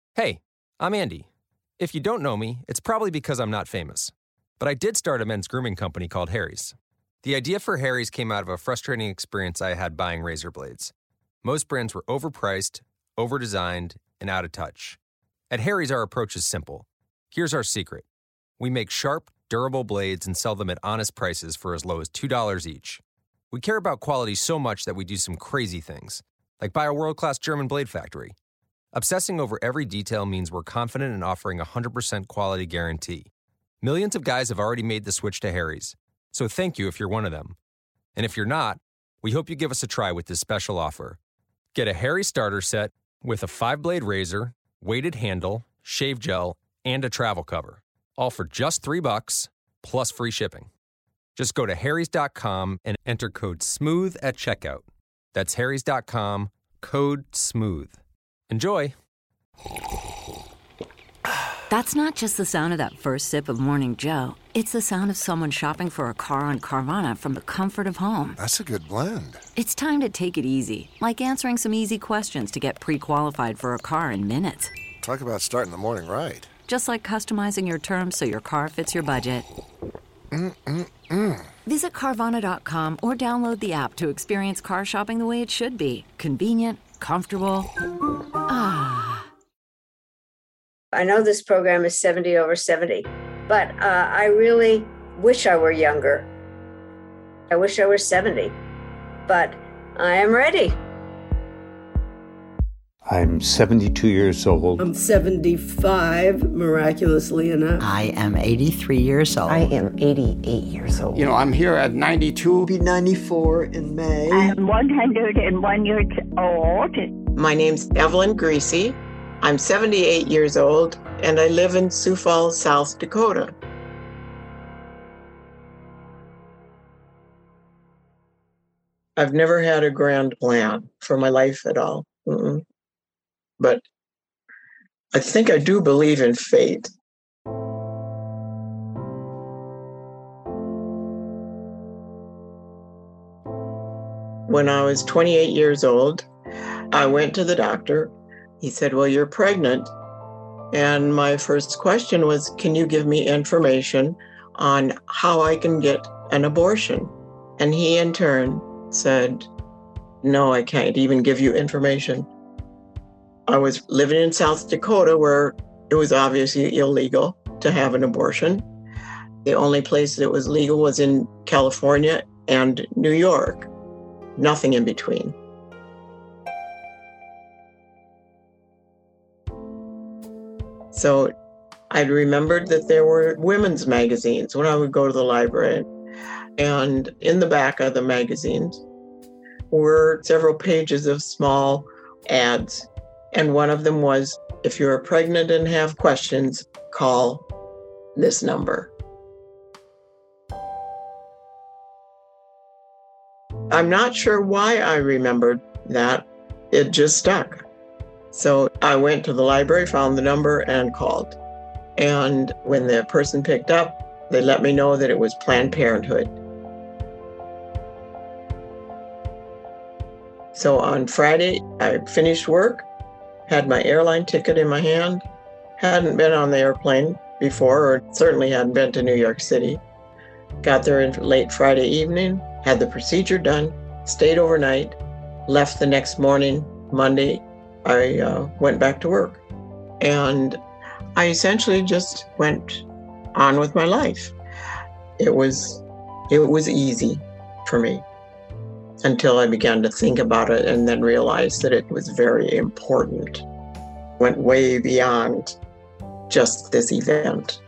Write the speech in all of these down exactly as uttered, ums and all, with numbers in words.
Hey, I'm Andy. If you don't know me, it's probably because I'm not famous. But I did start a men's grooming company called Harry's. The idea for Harry's came out of a frustrating experience I had buying razor blades. Most brands were overpriced, overdesigned, and out of touch. At Harry's, our approach is simple. Here's our secret. We make sharp, durable blades and sell them at honest prices for as low as two dollars each. We care about quality so much that we do some crazy things, like buy a world-class German blade factory. Obsessing over every detail means we're confident in offering a one hundred percent quality guarantee. Millions of guys have already made the switch to Harry's, so thank you if you're one of them. And if you're not, we hope you give us a try with this special offer. Get a Harry's starter set with a five-blade razor, weighted handle, shave gel, and a travel cover, all for just three bucks, plus free shipping. Just go to harrys dot com and enter code SMOOTH at checkout. That's harrys dot com, code SMOOTH. Enjoy. That's not just the sound of that first sip of Morning Joe. It's the sound of someone shopping for a car on Carvana from the comfort of home. That's a good blend. It's time to take it easy, like answering some easy questions to get pre-qualified for a car in minutes. Talk about starting the morning right. Just like customizing your terms so your car fits your budget. Mm-mm-mm. Visit Carvana dot com or download the app to experience car shopping the way it should be. Convenient, comfortable. Ah. I know this program is seventy over seventy, but uh, I really wish I were younger. I wish I were seventy, but I am ready. I'm seventy-two years old. I'm seventy-five, miraculously enough. I am eighty-three years old. I am eighty-eight years old. You know, I'm here at ninety-two. I'll be ninety-four in May. I am one hundred one years old. My name's Evelyn Greasy. I'm seventy-eight years old, and I live in Sioux Falls, South Dakota. I've never had a grand plan for my life at all. Mm-mm. But I think I do believe in fate. When I was twenty-eight years old, I went to the doctor. He said, well, you're pregnant. And my first question was, can you give me information on how I can get an abortion? And he in turn said, no, I can't even give you information. I was living in South Dakota where it was obviously illegal to have an abortion. The only place that was legal was in California and New York, nothing in between. So I remembered that there were women's magazines when I would go to the library. And in the back of the magazines were several pages of small ads. And one of them was, if you're pregnant and have questions, call this number. I'm not sure why I remembered that. It just stuck. So I went to the library, found the number, and called. And when the person picked up, they let me know that it was Planned Parenthood. So on Friday, I finished work, had my airline ticket in my hand, hadn't been on the airplane before, or certainly hadn't been to New York City. Got there in late Friday evening, had the procedure done, stayed overnight, left the next morning, Monday. I uh, went back to work, and I essentially just went on with my life. It was, it was easy for me until I began to think about it and then realized that it was very important. Went way beyond just this event.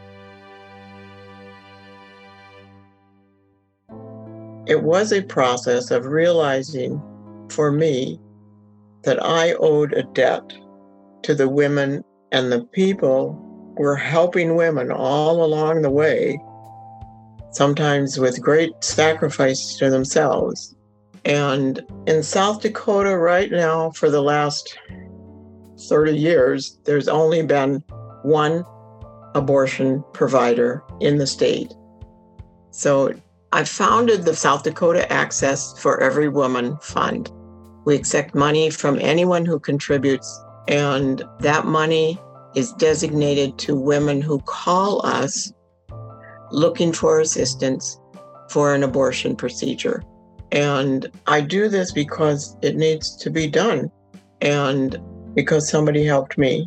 It was a process of realizing for me that I owed a debt to the women and the people who were helping women all along the way, sometimes with great sacrifice to themselves. And in South Dakota right now, for the last thirty years, there's only been one abortion provider in the state. So I founded the South Dakota Access for Every Woman Fund. We accept money from anyone who contributes And that money is designated to women who call us looking for assistance for an abortion procedure. And I do this because it needs to be done and because somebody helped me.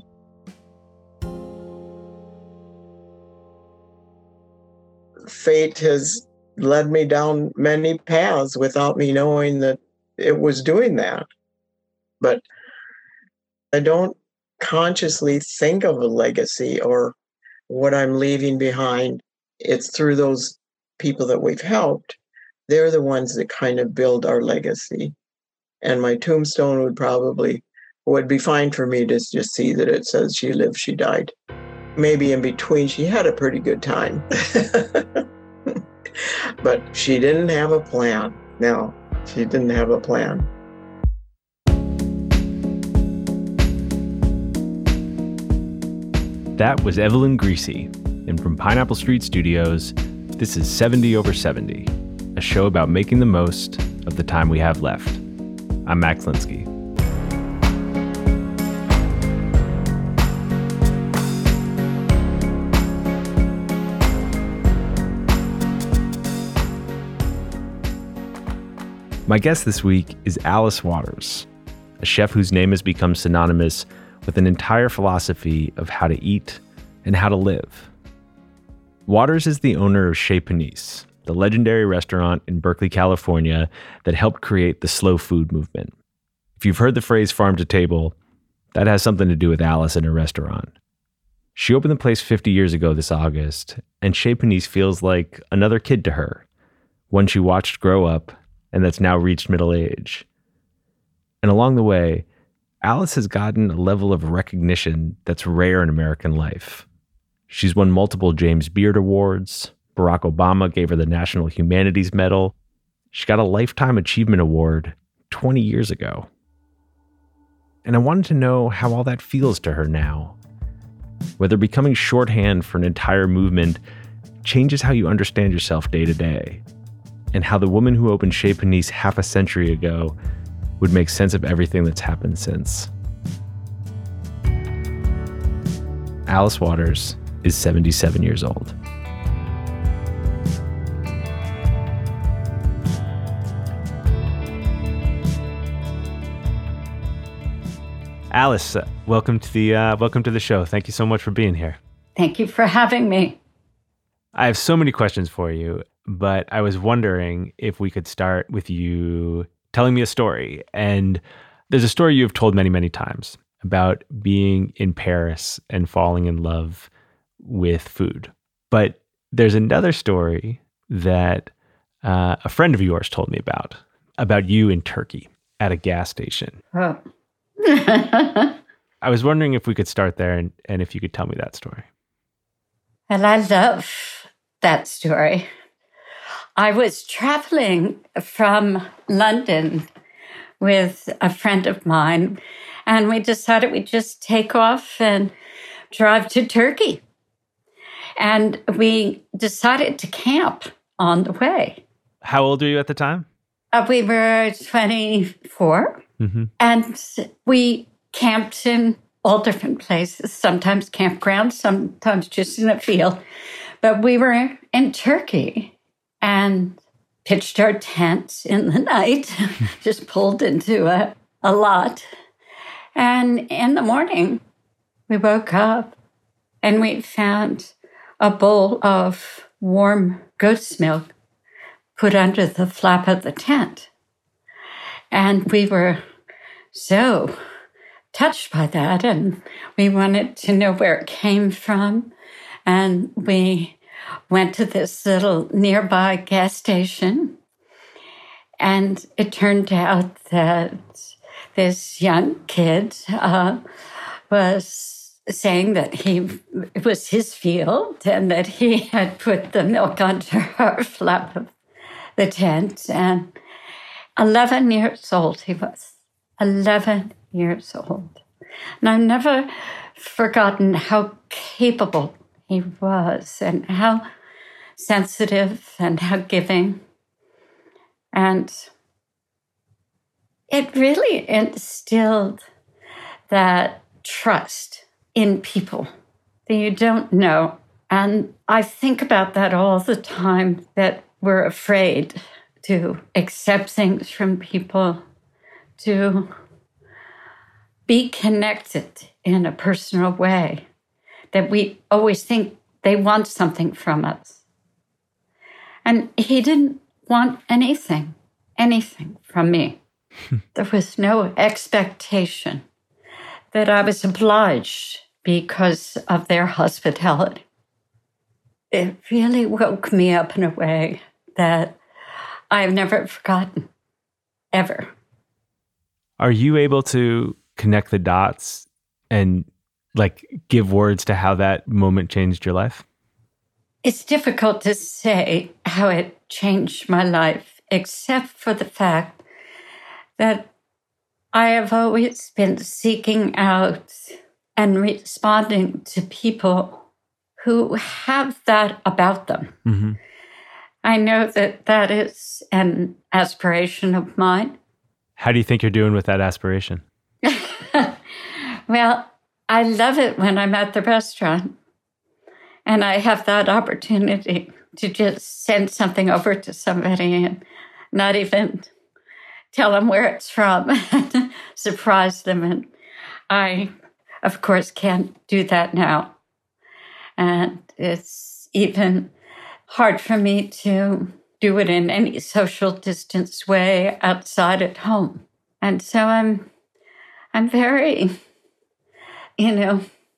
Fate has led me down many paths without me knowing that it was doing that. But I don't consciously think of a legacy or what I'm leaving behind. It's through those people that we've helped. They're the ones that kind of build our legacy. And my tombstone would probably, would be fine for me to just see that it says she lived, she died. Maybe in between, she had a pretty good time. But she didn't have a plan. No, she didn't have a plan. That was Evelyn Greasy. And from Pineapple Street Studios, this is seventy over seventy, a show about making the most of the time we have left. I'm Max Linsky. My guest this week is Alice Waters, a chef whose name has become synonymous with an entire philosophy of how to eat and how to live. Waters is the owner of Chez Panisse, the legendary restaurant in Berkeley, California that helped create the slow food movement. If you've heard the phrase farm to table, that has something to do with Alice and her restaurant. She opened the place fifty years ago this August, and Chez Panisse feels like another kid to her, one she watched grow up and that's now reached middle age. And along the way, Alice has gotten a level of recognition that's rare in American life. She's won multiple James Beard Awards. Barack Obama gave her the National Humanities Medal. She got a Lifetime Achievement Award twenty years ago. And I wanted to know how all that feels to her now. Whether becoming shorthand for an entire movement changes how you understand yourself day to day, and how the woman who opened Chez Panisse half a century ago would make sense of everything that's happened since. Alice Waters is seventy-seven years old. Alice, uh, welcome to the uh, welcome to the show. Thank you so much for being here. Thank you for having me. I have so many questions for you, but I was wondering if we could start with you telling me a story. And there's a story you've told many, many times about being in Paris and falling in love with food. But there's another story that uh, a friend of yours told me about, about you in Turkey at a gas station. Oh. I was wondering if we could start there and, and if you could tell me that story. Well, I love that story. I was traveling from London with a friend of mine, and we decided we'd just take off and drive to Turkey. And we decided to camp on the way. How old were you at the time? Uh, we were twenty-four, mm-hmm. and we camped in all different places, sometimes campgrounds, sometimes just in a field. But we were in Turkey and pitched our tent in the night, just pulled into a, a lot. And in the morning, we woke up and we found a bowl of warm goat's milk put under the flap of the tent. And we were so touched by that, and we wanted to know where it came from. And we went to this little nearby gas station, and it turned out that this young kid uh, was saying that he it was his field and that he had put the milk under our flap of the tent. And eleven years old he was, eleven years old. And I've never forgotten how capable he was and how sensitive and how giving. And it really instilled that trust in people that you don't know. And I think about that all the time, that we're afraid to accept things from people, to be connected in a personal way, that we always think they want something from us. And he didn't want anything, anything from me. There was no expectation that I was obliged because of their hospitality. It really woke me up in a way that I've never forgotten, ever. Are you able to connect the dots and like give words to how that moment changed your life? It's difficult to say how it changed my life, except for the fact that I have always been seeking out and responding to people who have that about them. Mm-hmm. I know that that is an aspiration of mine. How do you think you're doing with that aspiration? Well, I love it when I'm at the restaurant and I have that opportunity to just send something over to somebody and not even tell them where it's from, surprise them. And I, of course, can't do that now. And it's even hard for me to do it in any social distance way outside at home. And so I'm, I'm very, you know,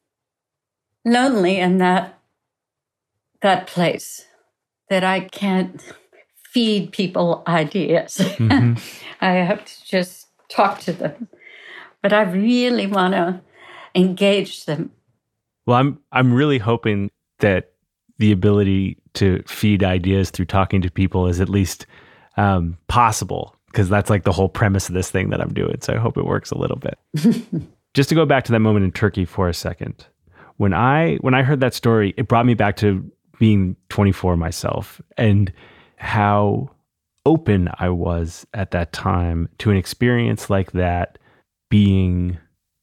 lonely in that, that place, that I can't feed people ideas. Mm-hmm. I have to just talk to them. But I really want to engage them. Well, I'm I'm really hoping that the ability to feed ideas through talking to people is at least um, possible, because that's like the whole premise of this thing that I'm doing. So I hope it works a little bit. Just to go back to that moment in Turkey for a second. When I when I heard that story, it brought me back to being twenty-four myself and how open I was at that time to an experience like that being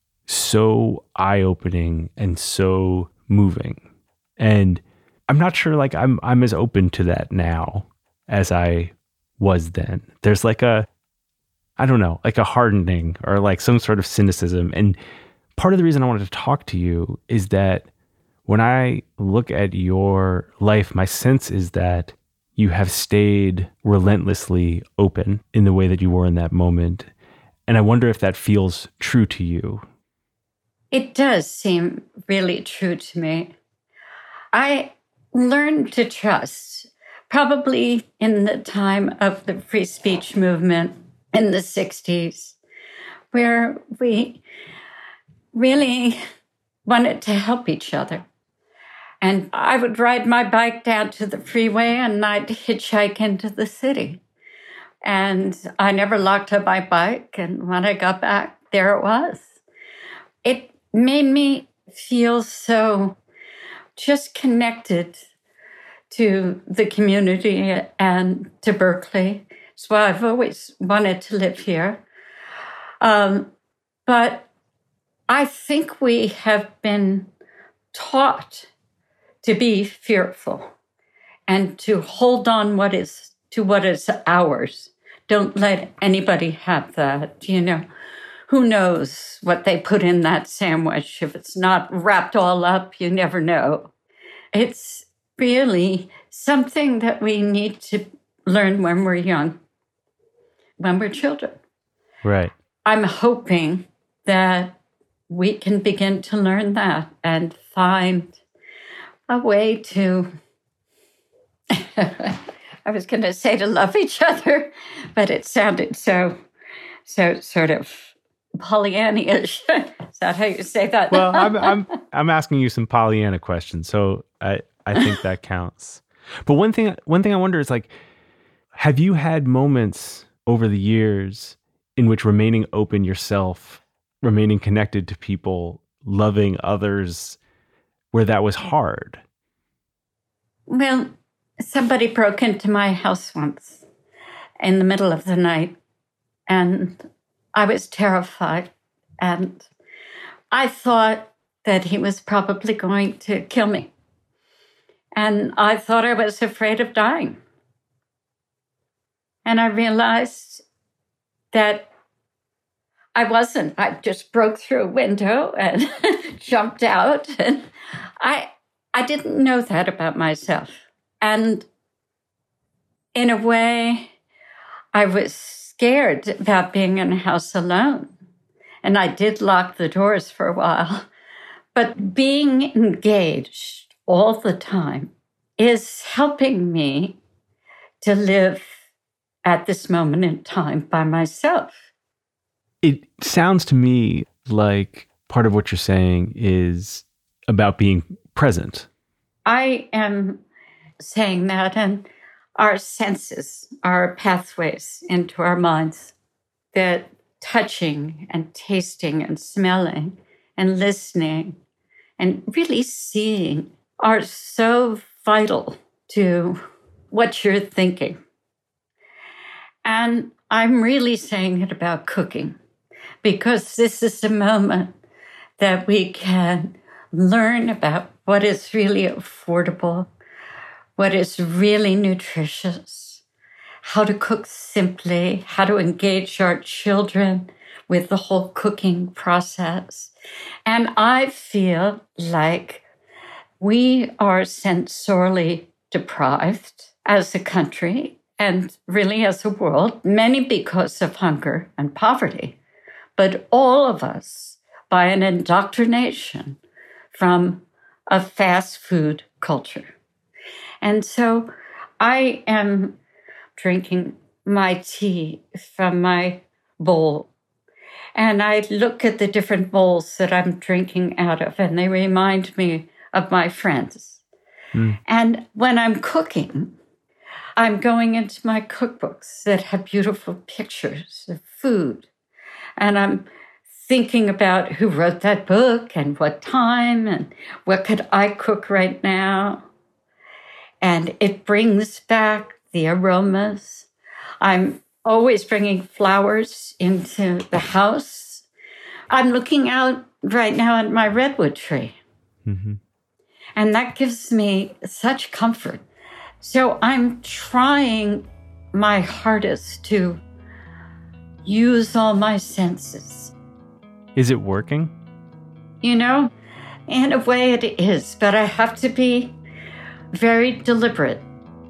so eye-opening and so moving. And I'm not sure like I'm I'm as open to that now as I was then. There's like a, I don't know, like a hardening or like some sort of cynicism. And part of the reason I wanted to talk to you is that when I look at your life, my sense is that you have stayed relentlessly open in the way that you were in that moment. And I wonder if that feels true to you. It does seem really true to me. I learned to trust probably in the time of the free speech movement in the sixties, where we really wanted to help each other. And I would ride my bike down to the freeway and I'd hitchhike into the city. And I never locked up my bike. And when I got back, there it was. It made me feel so just connected to the community and to Berkeley. That's why I've always wanted to live here. Um, but I think we have been taught to be fearful and to hold on what is to what is ours. Don't let anybody have that, you know. Who knows what they put in that sandwich? If it's not wrapped all up, you never know. It's really something that we need to learn when we're young, when we're children. Right. I'm hoping that we can begin to learn that and find a way to, I was going to say to love each other, but it sounded so, so sort of Pollyanna-ish. Is that how you say that? Well, I'm I'm I'm asking you some Pollyanna questions, so I, I think that counts. But one thing one thing I wonder is like, have you had moments over the years in which remaining open yourself, remaining connected to people, loving others, where that was hard? Well, somebody broke into my house once in the middle of the night, and I was terrified. And I thought that he was probably going to kill me. And I thought I was afraid of dying. And I realized that I wasn't. I just broke through a window and jumped out. And I, I didn't know that about myself. And in a way, I was scared about being in a house alone. And I did lock the doors for a while. But being engaged all the time is helping me to live at this moment in time by myself. It sounds to me like part of what you're saying is about being present. I am saying that, and our senses are pathways into our minds, that touching and tasting and smelling and listening and really seeing are so vital to what you're thinking. And I'm really saying it about cooking, because this is the moment that we can learn about what is really affordable, what is really nutritious, how to cook simply, how to engage our children with the whole cooking process. And I feel like we are sensorially deprived as a country and really as a world, many because of hunger and poverty, but all of us by an indoctrination from a fast food culture. And so I am drinking my tea from my bowl, and I look at the different bowls that I'm drinking out of, and they remind me of my friends. Mm. And when I'm cooking, I'm going into my cookbooks that have beautiful pictures of food. And I'm thinking about who wrote that book and what time and what could I cook right now. And it brings back the aromas. I'm always bringing flowers into the house. I'm looking out right now at my redwood tree. Mm-hmm. And that gives me such comfort. So I'm trying my hardest to use all my senses. Is it working? You know, in a way it is, but I have to be very deliberate.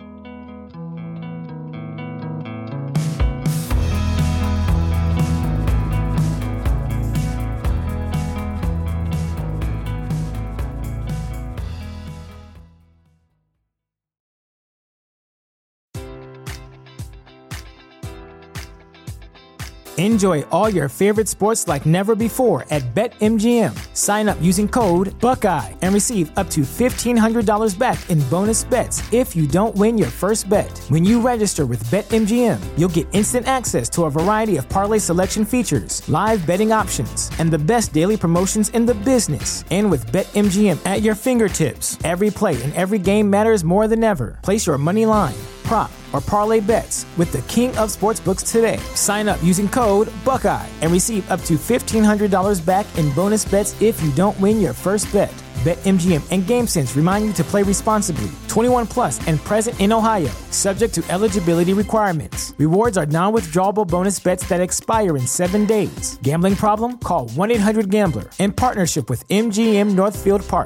Enjoy all your favorite sports like never before at BetMGM. Sign up using code Buckeye and receive up to fifteen hundred dollars back in bonus bets if you don't win your first bet. When you register with BetMGM, you'll get instant access to a variety of parlay selection features, live betting options, and the best daily promotions in the business. And with BetMGM at your fingertips, every play and every game matters more than ever. Place your money line, prop, or parlay bets with the king of sportsbooks today. Sign up using code Buckeye and receive up to fifteen hundred dollars back in bonus bets if you don't win your first bet. BetMGM and GameSense remind you to play responsibly. twenty-one plus and present in Ohio, subject to eligibility requirements. Rewards are non-withdrawable bonus bets that expire in seven days. Gambling problem? Call one eight hundred gambler in partnership with M G M Northfield Park.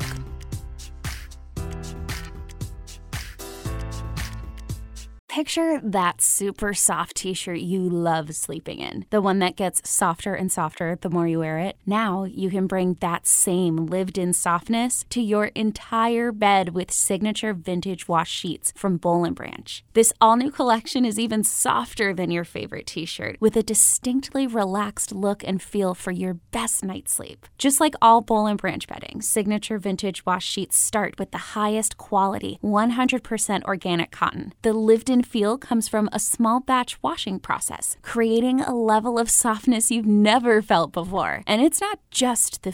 Picture that super soft t-shirt you love sleeping in, the one that gets softer and softer the more you wear it. Now you can bring that same lived-in softness to your entire bed with signature vintage wash sheets from Boll and Branch. This all-new collection is even softer than your favorite t-shirt, with a distinctly relaxed look and feel for your best night's sleep. Just like all Boll and Branch bedding, signature vintage wash sheets start with the highest quality, one hundred percent organic cotton. The lived-in feel comes from a small batch washing process, creating a level of softness you've never felt before. And it's not just the feel.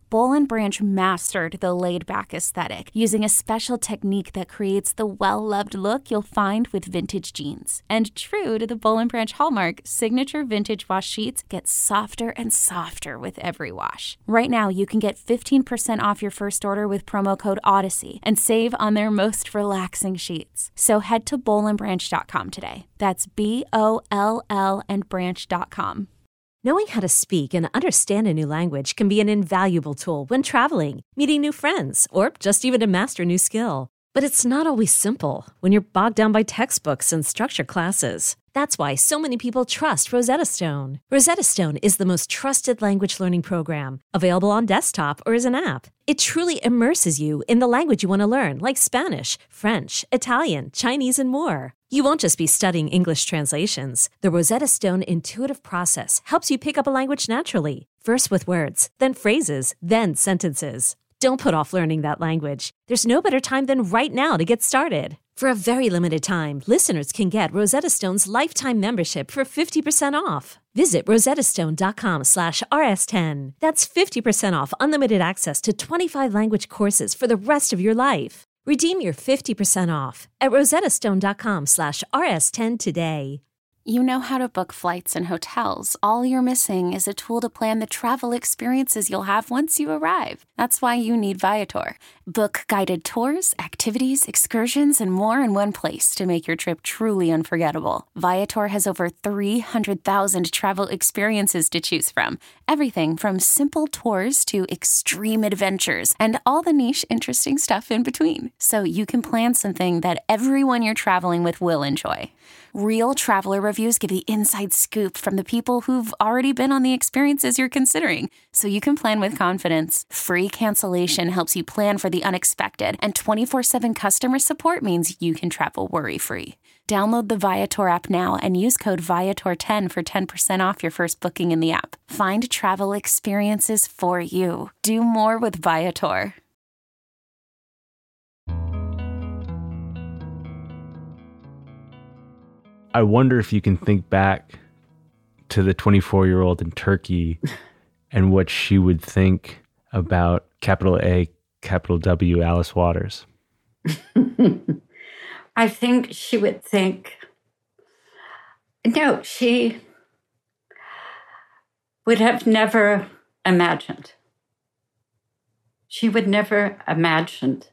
Boll and Branch mastered the laid-back aesthetic using a special technique that creates the well-loved look you'll find with vintage jeans. And true to the Boll and Branch hallmark, signature vintage wash sheets get softer and softer with every wash. Right now, you can get fifteen percent off your first order with promo code Odyssey and save on their most relaxing sheets. So head to boll and branch dot com today. That's B O L L and branch dot com. Knowing how to speak and understand a new language can be an invaluable tool when traveling, meeting new friends, or just even to master a new skill. But it's not always simple when you're bogged down by textbooks and structured classes. That's why so many people trust Rosetta Stone. Rosetta Stone is the most trusted language learning program, available on desktop or as an app. It truly immerses you in the language you want to learn, like Spanish, French, Italian, Chinese, and more. You won't just be studying English translations. The Rosetta Stone intuitive process helps you pick up a language naturally, first with words, then phrases, then sentences. Don't put off learning that language. There's no better time than right now to get started. For a very limited time, listeners can get Rosetta Stone's lifetime membership for fifty percent off. Visit rosettastone.com slash rs10. That's fifty percent off unlimited access to twenty-five language courses for the rest of your life. Redeem your fifty percent off at rosettastone.com slash rs10 today. You know how to book flights and hotels. All you're missing is a tool to plan the travel experiences you'll have once you arrive. That's why you need Viator. Book guided tours, activities, excursions, and more in one place to make your trip truly unforgettable. Viator has over three hundred thousand travel experiences to choose from. Everything from simple tours to extreme adventures and all the niche, interesting stuff in between. So you can plan something that everyone you're traveling with will enjoy. Real traveler reviews give the inside scoop from the people who've already been on the experiences you're considering, so you can plan with confidence. Free cancellation helps you plan for the unexpected, and twenty-four seven customer support means you can travel worry-free. Download the Viator app now and use code Viator ten for ten percent off your first booking in the app. Find travel experiences for you. Do more with Viator. I wonder if you can think back to the twenty-four-year-old in Turkey and what she would think about capital A, capital W, Alice Waters. I think she would think, no, she would have never imagined. She would never imagined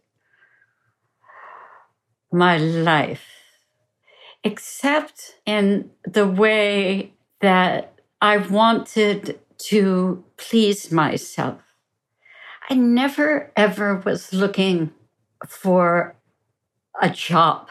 my life, except in the way that I wanted to please myself. I never, ever was looking for a job.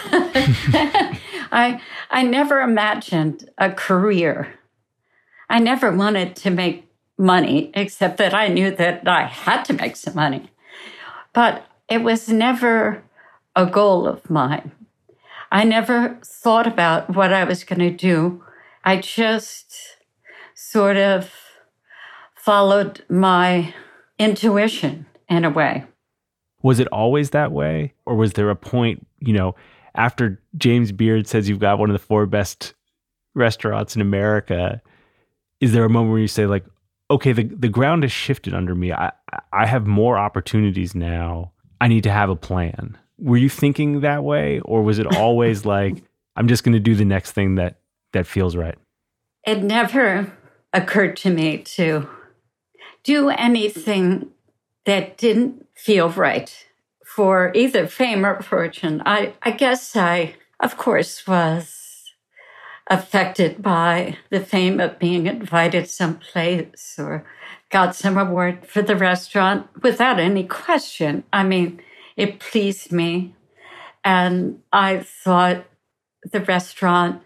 I, I never imagined a career. I never wanted to make money, except that I knew that I had to make some money. But it was never a goal of mine. I never thought about what I was going to do. I just sort of followed my intuition in a way. Was it always that way? Or was there a point, you know, after James Beard says you've got one of the four best restaurants in America, is there a moment where you say like, okay, the, the ground has shifted under me. I, I have more opportunities now. I need to have a plan. Were you thinking that way? Or was it always like, I'm just going to do the next thing that, that feels right? It never occurred to me to do anything that didn't feel right for either fame or fortune. I, I guess I, of course, was affected by the fame of being invited someplace or got some award for the restaurant without any question. I mean, it pleased me. And I thought the restaurant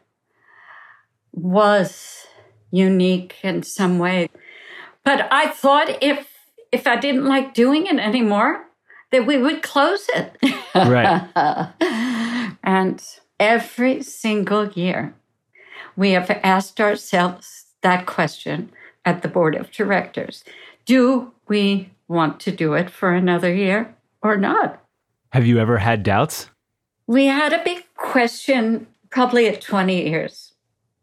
was unique in some way. But I thought if if I didn't like doing it anymore, that we would close it. Right. And every single year, we have asked ourselves that question at the board of directors. Do we want to do it for another year or not? Have you ever had doubts? We had a big question probably at twenty years.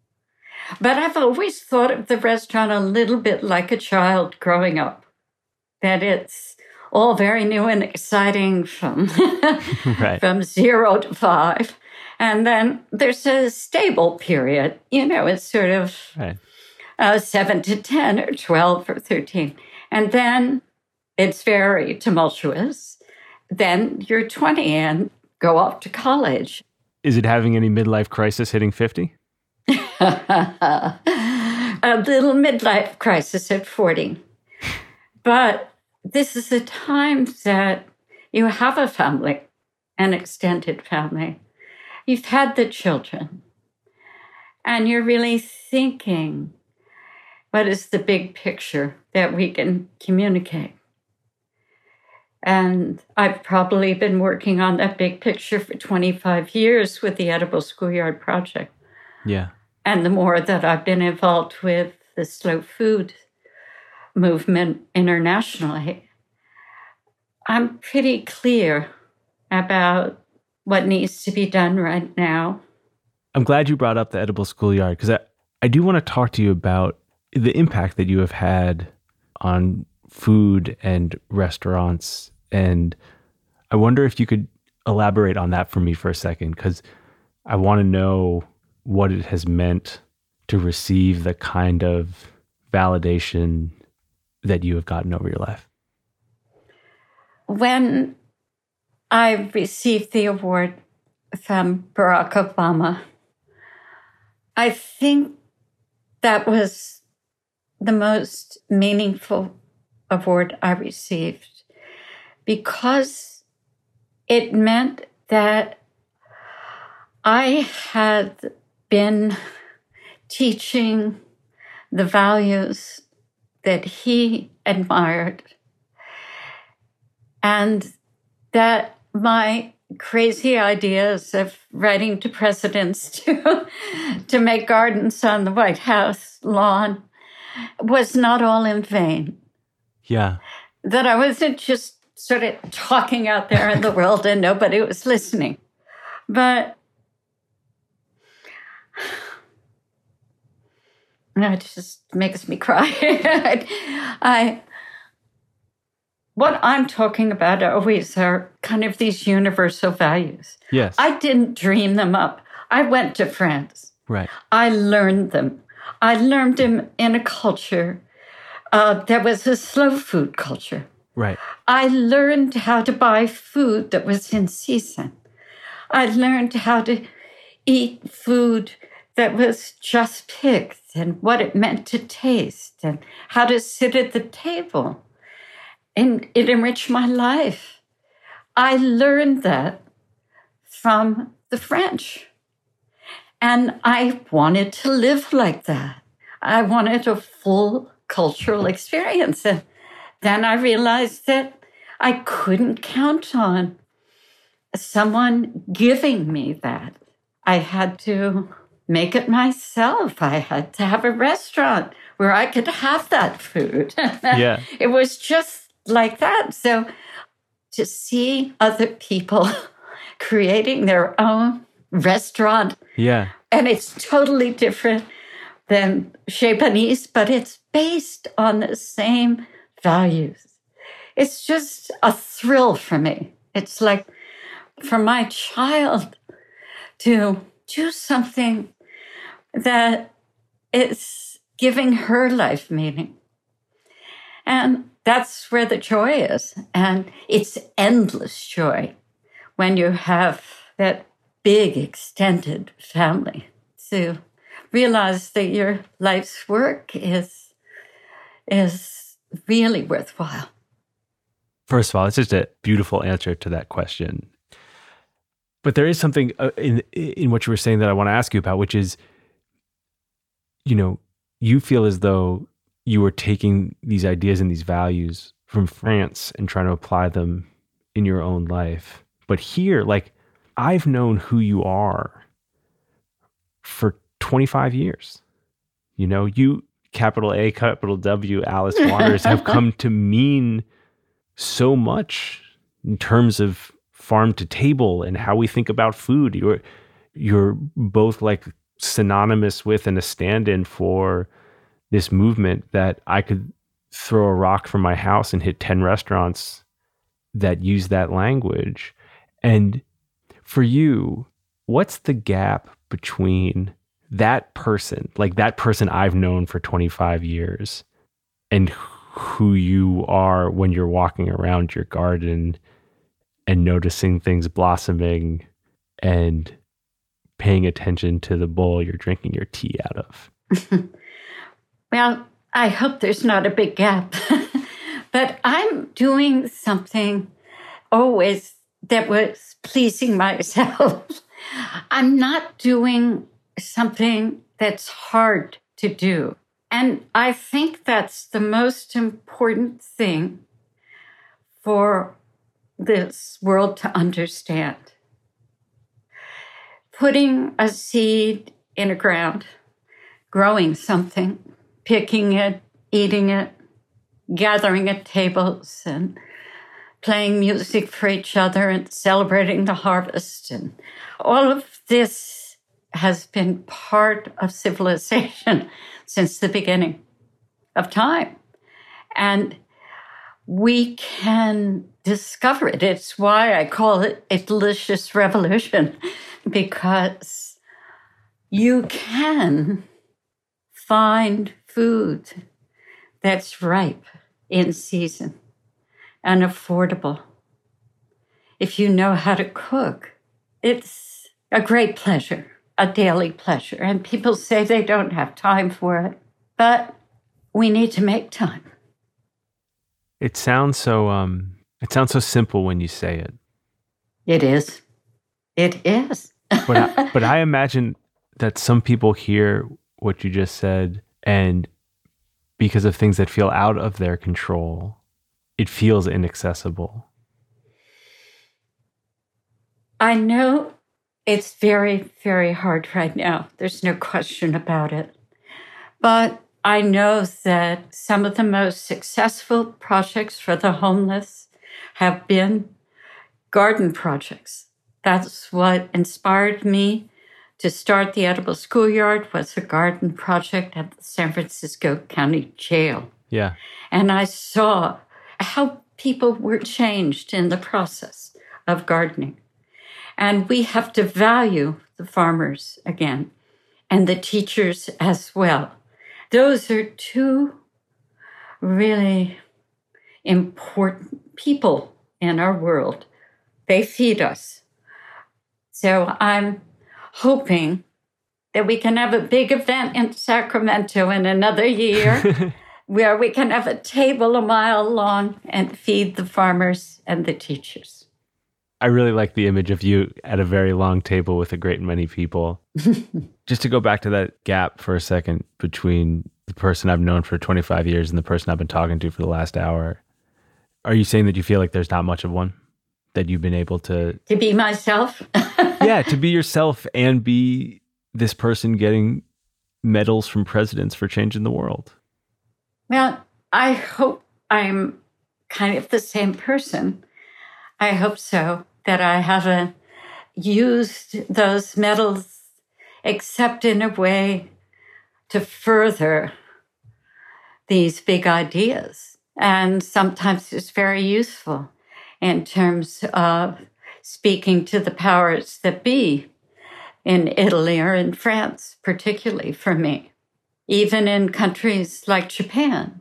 But I've always thought of the restaurant a little bit like a child growing up. that it's all very new and exciting from, right. from zero to five. And then there's a stable period, you know, it's sort of right. uh, seven to ten or twelve or thirteen. And then it's very tumultuous. Then you're twenty and go off to college. Is it having any midlife crisis hitting fifty? A little midlife crisis at forty. But this is a time that you have a family, an extended family. You've had the children. And you're really thinking, what is the big picture that we can communicate? And I've probably been working on that big picture for twenty-five years with the Edible Schoolyard Project. Yeah. And the more that I've been involved with the slow food movement internationally, I'm pretty clear about what needs to be done right now. I'm glad you brought up the Edible Schoolyard, because I, I do want to talk to you about the impact that you have had on food and restaurants. And I wonder if you could elaborate on that for me for a second, because I want to know what it has meant to receive the kind of validation that you have gotten over your life. When I received the award from Barack Obama, I think that was the most meaningful award I received, because it meant that I had been teaching the values that he admired, and that my crazy ideas of writing to presidents to, to make gardens on the White House lawn was not all in vain. Yeah. That I wasn't just sort of talking out there in the world and nobody was listening. But it just makes me cry. I, what I'm talking about always are kind of these universal values. Yes. I didn't dream them up. I went to France. Right. I learned them. I learned them in a culture uh, that was a slow food culture. Right. I learned how to buy food that was in season. I learned how to eat food that was just picked and what it meant to taste and how to sit at the table. And it enriched my life. I learned that from the French. And I wanted to live like that. I wanted a full cultural experience. And then I realized that I couldn't count on someone giving me that. I had to make it myself. I had to have a restaurant where I could have that food. Yeah. It was just like that. So to see other people creating their own restaurant. Yeah. And it's totally different than Chez Panisse, but it's based on the same values. It's just a thrill for me. It's like for my child to do something that is giving her life meaning. And that's where the joy is. And it's endless joy when you have that big extended family to realize that your life's work is, is really worthwhile. First of all, it's just a beautiful answer to that question. But there is something in in what you were saying that I want to ask you about, which is, you know, you feel as though you were taking these ideas and these values from France and trying to apply them in your own life. But here, like, I've known who you are for twenty-five years. You know, you, capital A, capital W, Alice Waters, have come to mean so much in terms of farm to table and how we think about food. You're, you're both like synonymous with and a stand-in for this movement that I could throw a rock from my house and hit ten restaurants that use that language. And for you, what's the gap between that person, like that person I've known for twenty-five years, and who you are when you're walking around your garden and noticing things blossoming and paying attention to the bowl you're drinking your tea out of? Well, I hope there's not a big gap. But I'm doing something always that was pleasing myself. I'm not doing something that's hard to do. And I think that's the most important thing for this world to understand. Putting a seed in the ground, growing something, picking it, eating it, gathering at tables and playing music for each other and celebrating the harvest. And all of this has been part of civilization since the beginning of time. And we can discover it. It's why I call it a delicious revolution, because you can find food that's ripe in season and affordable. If you know how to cook, it's a great pleasure, a daily pleasure. And people say they don't have time for it, but we need to make time. It sounds so um it sounds so simple when you say it. It is. It is. but I, but I imagine that some people hear what you just said, and because of things that feel out of their control, it feels inaccessible. I know it's very, very hard right now. There's no question about it. But I know that some of the most successful projects for the homeless have been garden projects. That's what inspired me to start the Edible Schoolyard, was a garden project at the San Francisco County Jail. Yeah. And I saw how people were changed in the process of gardening. And we have to value the farmers again, and the teachers as well. Those are two really important people in our world. They feed us. So I'm hoping that we can have a big event in Sacramento in another year where we can have a table a mile long and feed the farmers and the teachers. I really like the image of you at a very long table with a great many people. Just to go back to that gap for a second between the person I've known for twenty-five years and the person I've been talking to for the last hour. Are you saying that you feel like there's not much of one? That you've been able to... To be myself? Yeah, to be yourself and be this person getting medals from presidents for changing the world. Well, I hope I'm kind of the same person. I hope so, that I haven't used those medals except in a way to further these big ideas. And sometimes it's very useful in terms of speaking to the powers that be in Italy or in France, particularly for me. Even in countries like Japan,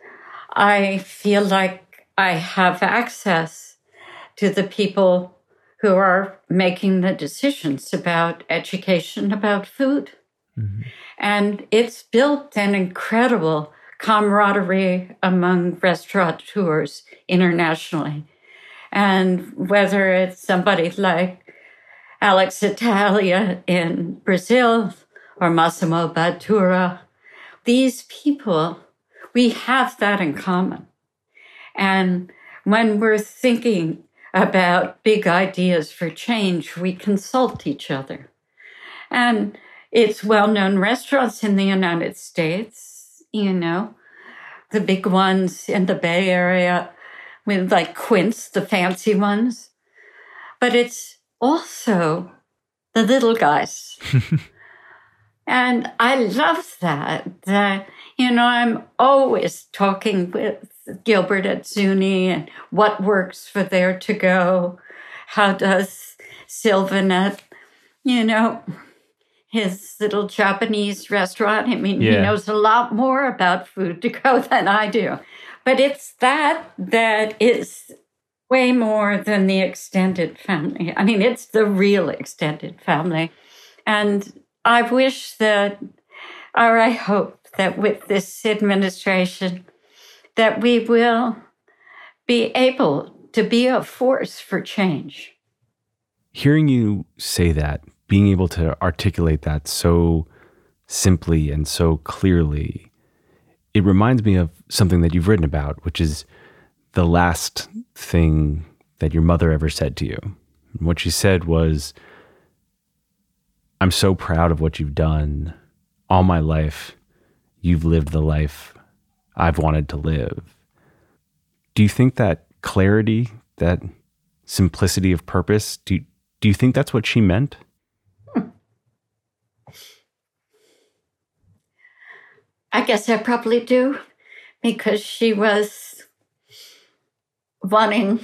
I feel like I have access to the people who are making the decisions about education, about food. Mm-hmm. And it's built an incredible camaraderie among restaurateurs internationally. And whether it's somebody like Alex Italia in Brazil or Massimo Bottura, these people, we have that in common. And when we're thinking about big ideas for change, we consult each other. And it's well-known restaurants in the United States, you know, the big ones in the Bay Area, with like Quince, the fancy ones. But it's also the little guys. And I love that. That, you know, I'm always talking with Gilbert at Zuni and what works for their to-go. How does Sylvan at, you know, his little Japanese restaurant. I mean, yeah. He knows a lot more about food to go than I do. But it's that that is way more than the extended family. I mean, it's the real extended family. And I wish that, or I hope that with this administration, that we will be able to be a force for change. Hearing you say that, being able to articulate that so simply and so clearly, it reminds me of something that you've written about, which is the last thing that your mother ever said to you. What she said was, I'm so proud of what you've done. All my life, you've lived the life I've wanted to live. Do you think that clarity, that simplicity of purpose, do, do you think that's what she meant? I guess I probably do, because she was wanting,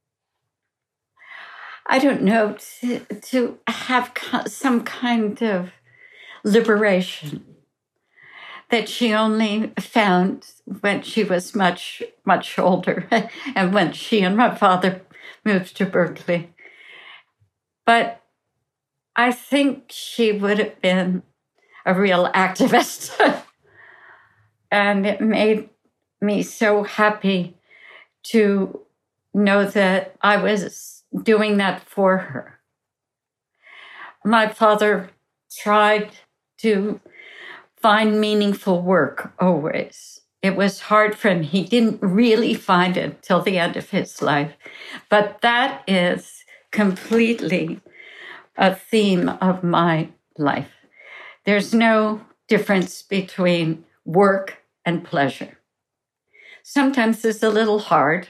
I don't know, to, to have some kind of liberation that she only found when she was much, much older and when she and my father moved to Berkeley. But I think she would have been a real activist. And it made me so happy to know that I was doing that for her. My father tried to find meaningful work always. It was hard for him. He didn't really find it till the end of his life. But that is completely a theme of my life. There's no difference between work and pleasure. Sometimes it's a little hard,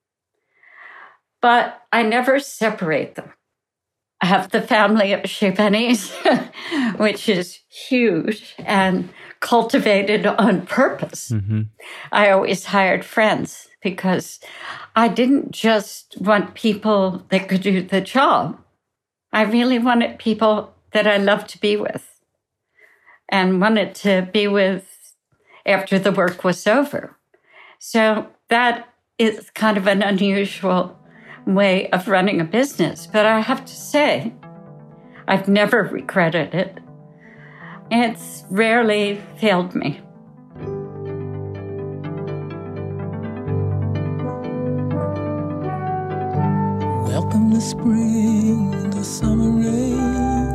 but I never separate them. I have the family of Chez Benny's, which is huge and cultivated on purpose. Mm-hmm. I always hired friends because I didn't just want people that could do the job. I really wanted people that I loved to be with and wanted to be with after the work was over. So that is kind of an unusual way of running a business. But I have to say, I've never regretted it. It's rarely failed me. Welcome to spring, the summer rain.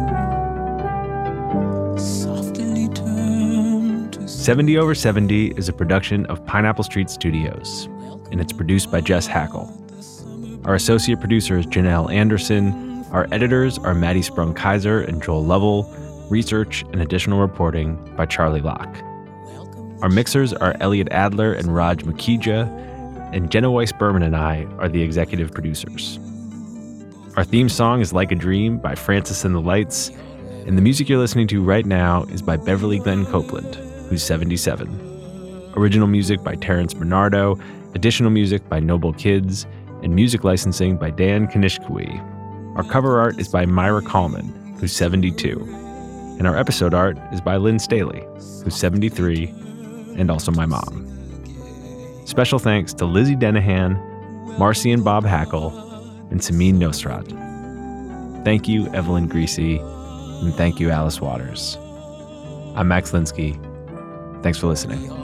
Softly turn to seventy over seventy is a production of Pineapple Street Studios, and it's produced by Jess Hackle. Our associate producer is Janelle Anderson. Our editors are Maddie Sprung-Kaiser and Joel Lovell. Research and additional reporting by Charlie Locke. Our mixers are Elliot Adler and Raj Makija, and Jenna Weiss-Berman and I are the executive producers. Our theme song is Like a Dream by Francis and the Lights, and the music you're listening to right now is by Beverly Glenn Copeland, who's seventy-seven. Original music by Terrence Bernardo, additional music by Noble Kids, and music licensing by Dan Kanishkui. Our cover art is by Myra Coleman, who's seventy-two. And our episode art is by Lynn Staley, who's seventy-three, and also my mom. Special thanks to Lizzie Denahan, Marcy and Bob Hackle, and Samin Nosrat. Thank you, Evelyn Greasy, and thank you, Alice Waters. I'm Max Linsky. Thanks for listening.